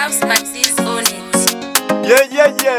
House Maxis on it. Yeah.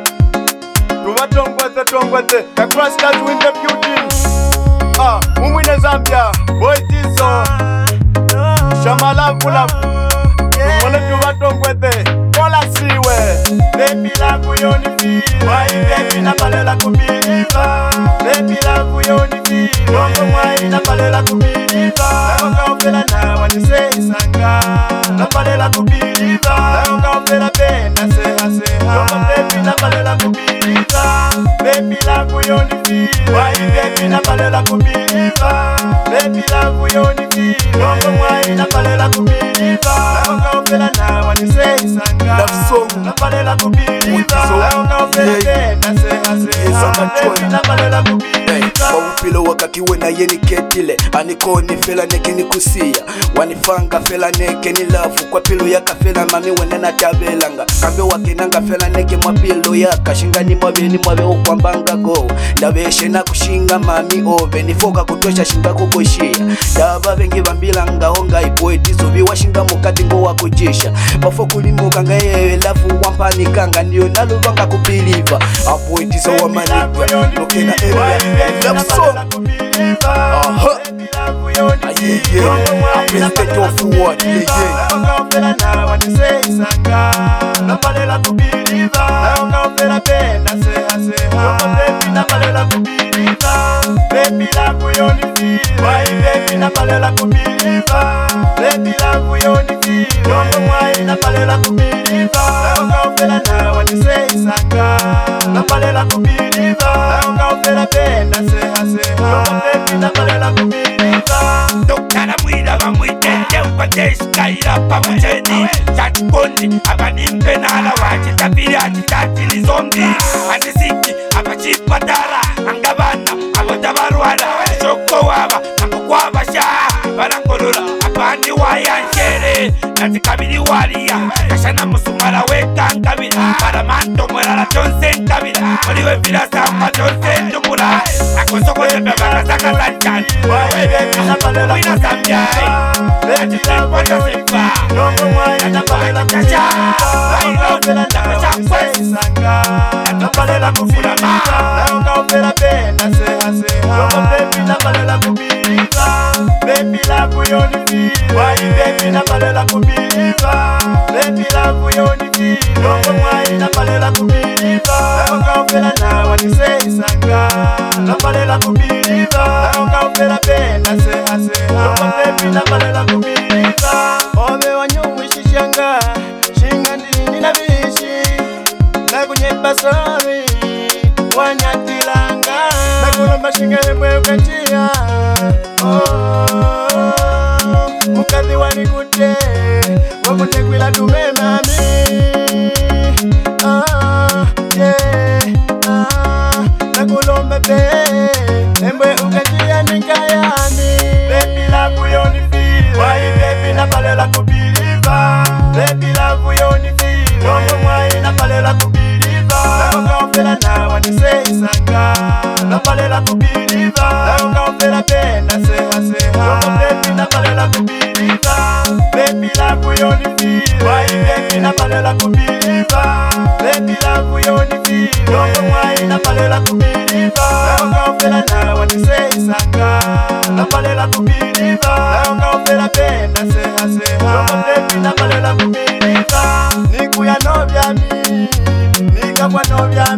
Tongwete. The Crystals win the building. Umwine Zambia. Boy Tizo. Shamala Kulafu. Tumole tuvatongwete. Kola siwe. Baby love yoni feel. Why baby na palela kubiliva. Baby love yoni feel. Bongo mwai na palela kubiliva. Naoka ufela na wanise isanga. Na palela kubiliva. Naoka ufela pena seha. Bongo baby na palela kubiliva. Baby love yoni feel. Why baby na palela kubiliva. Baby love yoni feel. Bongo mwai na palela kubiliva. Naoka ufela na wanise isanga. Love song. Na palela kubiliva. Naoka ufela pena seha. Baby na palela kubiliva. Wawupilo wakakiwe na yeni ketile. Anikoni fela neke ni kusia. Wanifanga fela neke ni lafu. Kwa pilo yaka fela mami wenena tabelanga. Kambe wakinanga fela neke mwapilo yaka. Shingani mwabe ukwambanga go. Dabeshe na kushinga mami ove. Nifoka kutosha shinga kukoshia. Daba vengi bambilanga honga ipoetizo. Biwa shinga mukati ngo wakujisha. Bafo kulimuka nga yewe lafu wampanikanga. Ndiyo naluvanga kupiliva. Apoetizo wa maniga. Lokena love song. I'm president of the world. Baby love yoni feel. Why baby na palela kubiliva. Baby love yoni feel. Bongo mwai na palela kubiliva. Naoka ufela na wanise isanga. Na palela kubiliva. Naoka ufela pena seha. Bongo baby na palela kubiliva. Dokara mwila bamwitende ukateshikaira pamuteni chachikondi abanimpe nala wachitabiri achitatili zombi andisiki apachipatara angabana abotabarwara shoko waba namukwabasha barangolora abandi wayanjere natikabiri waliya kashana musumara wekankabira baramanto mwerara tonse nkabira muriwe virasamba tonse ndumura akosokoze bebakasakasanchani wina samjai atitempoja simba Bongo mwai na palela kubiliva. Na palela kubiliva. Naoka ufela pena seha. Bongo baby na palela kubiliva. Baby love yoni feel. Why baby na palela kubiliva. Baby love yoni feel. Bongo mwai na palela kubiliva. Naoka ufela na wanise isanga. Na palela kubiliva. Naoka ufela pena seha. Bongo baby na palela kubiliva. Ome wanyumwishishanga. Shinga ndini na bishi. Na kunyemba sorry. Wanyatilanga. Na kulomba shinga yemwe ukatia. Mukadhi wanikute. Wakutekwila tume mami. Na kulomba pe. Emwe ukatia nikayani. Baby love yoni feel. Why baby na palela kubiliva. Baby love yoni feel. Bongo mwai na palela kubiliva. Naoka ufela na wanise isanga. Na palela kubiliva. Naoka ufela pena seha. Bongo baby na palela kubiliva. Baby love yoni feel. Why baby na palela kubiliva. Baby love yoni feel. Bongo mwai na palela kubiliva. Naoka ufela na wanise isanga. Na palela kubiliva. Naoka ufela pena seha. Bongo baby na palela kubiliva. Nikuya novyami. Nikabwa novyami.